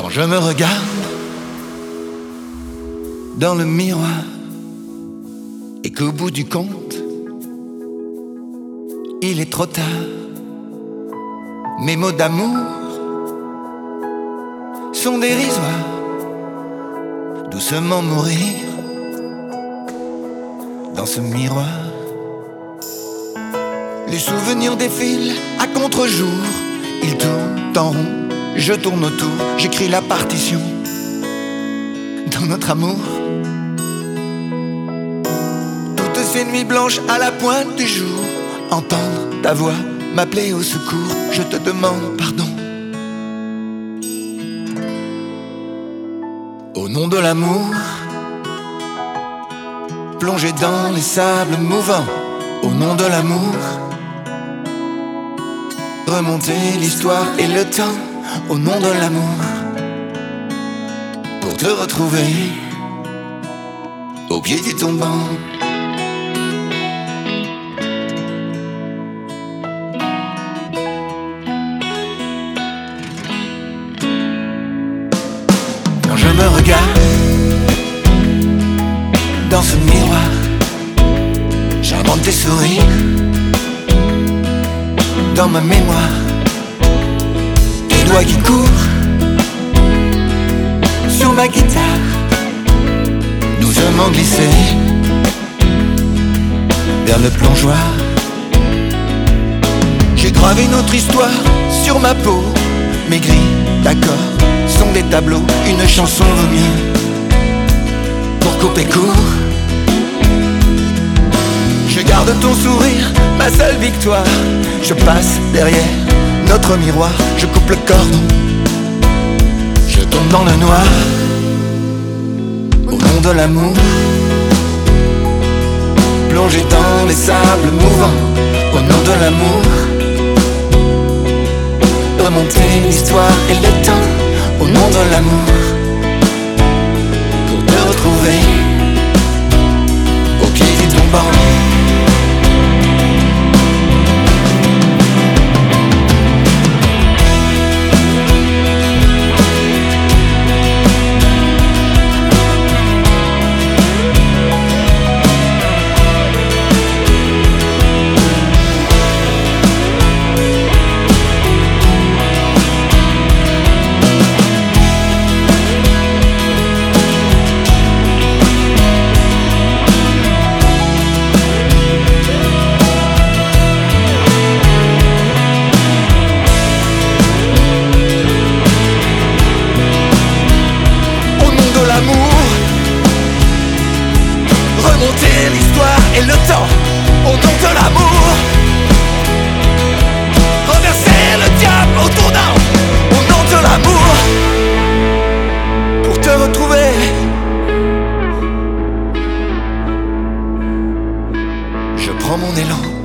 Quand je me regarde dans le miroir et qu'au bout du compte, il est trop tard, mes mots d'amour sont dérisoires. Doucement mourir dans ce miroir. Les souvenirs défilent à contre-jour. Ils tournent en rond, je tourne autour. J'écris la partition dans notre amour. Toutes ces nuits blanches à la pointe du jour, entendre ta voix m'appeler au secours. Je te demande pardon. Au nom de l'amour, plongé dans les sables mouvants. Au nom de l'amour, remonter l'histoire et le temps. Au nom de l'amour, pour te retrouver au pied du tombant. Quand je me regarde dans ce miroir, j'invente tes sourires dans ma mémoire. Tes doigts qui courent sur ma guitare, doucement glissés vers le plongeoir. J'ai gravé notre histoire sur ma peau. Mes grilles d'accords sont des tableaux. Une chanson vaut mieux pour couper court. Je garde ton sourire, ma seule victoire. Je passe derrière notre miroir. Je coupe le cordon, je tombe dans le noir. Au nom de l'amour, plongé dans les sables mouvants. Au nom de l'amour, remonter l'histoire et le temps. Au nom de l'amour, pour te retrouver au pied du tombant. Remonter l'histoire et le temps. Au nom de l'amour, renverser le diable au tournant. Au nom de l'amour, pour te retrouver, je prends mon élan.